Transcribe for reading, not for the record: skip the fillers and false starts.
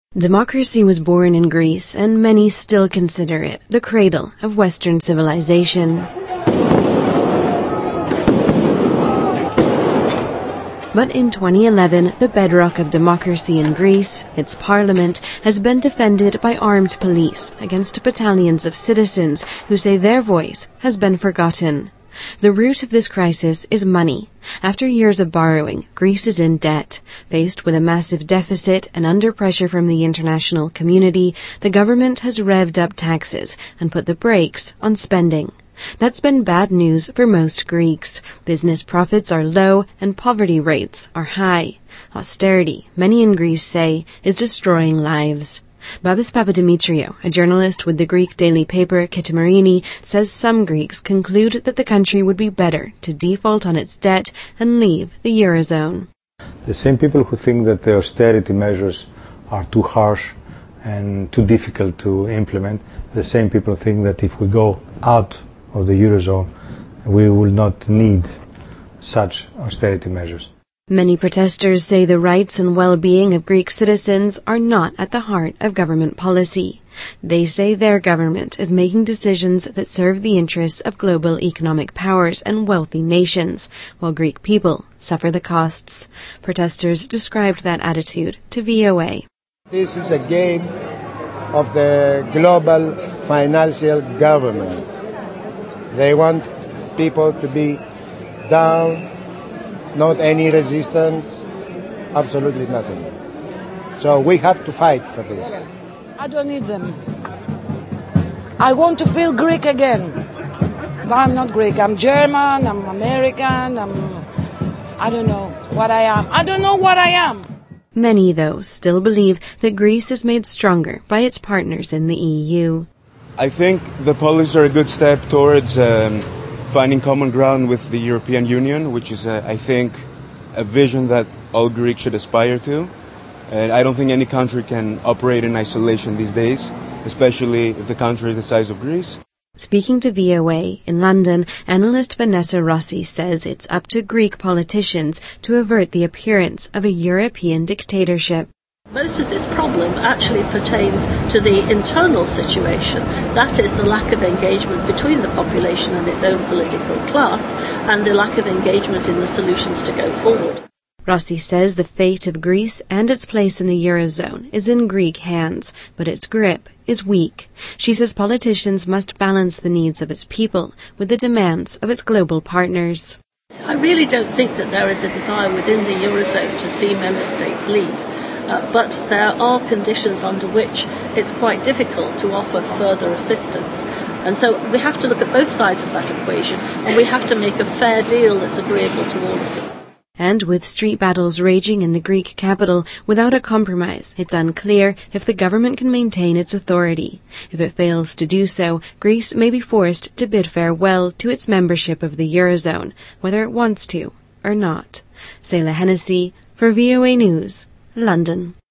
Democracy was born in Greece, and many still consider it the cradle of Western civilization. But in 2011, the bedrock of democracy in Greece, its parliament, has been defended by armed police against battalions of citizens who say their voice has been forgotten. The root of this crisis is money. After years of borrowing, Greece is in debt. Faced with a massive deficit and under pressure from the international community, the government has revved up taxes and put the brakes on spending. That's been bad news for most Greeks. Business profits are low and poverty rates are high. Austerity, many in Greece say, is destroying lives. Babis Papadimitriou, a journalist with the Greek daily paper Kitimerini, says some Greeks conclude that the country would be better to default on its debt and leave the Eurozone. The same people who think that the austerity measures are too harsh and too difficult to implement, the same people think that if we go out of the Eurozone, we will not need such austerity measures. Many protesters say the rights and well-being of Greek citizens are not at the heart of government policy. They say their government is making decisions that serve the interests of global economic powers and wealthy nations, while Greek people suffer the costs. Protesters described that attitude to VOA. This is a game of the global financial government. They want people to be down, not any resistance, absolutely nothing. So we have to fight for this. I don't need them. I want to feel Greek again. But I'm not Greek. I'm German, I'm American, I don't know what I am. I don't know what I am. Many, though, still believe that Greece is made stronger by its partners in the EU. I think the policies are a good step towards finding common ground with the European Union, which is, I think, a vision that all Greeks should aspire to. And I don't think any country can operate in isolation these days, especially if the country is the size of Greece. Speaking to VOA in London, analyst Vanessa Rossi says it's up to Greek politicians to avert the appearance of a European dictatorship. Most of this problem actually pertains to the internal situation. That is the lack of engagement between the population and its own political class, and the lack of engagement in the solutions to go forward. Rossi says the fate of Greece and its place in the Eurozone is in Greek hands, but its grip is weak. She says politicians must balance the needs of its people with the demands of its global partners. I really don't think that there is a desire within the Eurozone to see member states leave. But there are conditions under which it's quite difficult to offer further assistance. And so we have to look at both sides of that equation, and we have to make a fair deal that's agreeable to all of them. And with street battles raging in the Greek capital without a compromise, it's unclear if the government can maintain its authority. If it fails to do so, Greece may be forced to bid farewell to its membership of the Eurozone, whether it wants to or not. Sayla Hennessy for VOA News, London.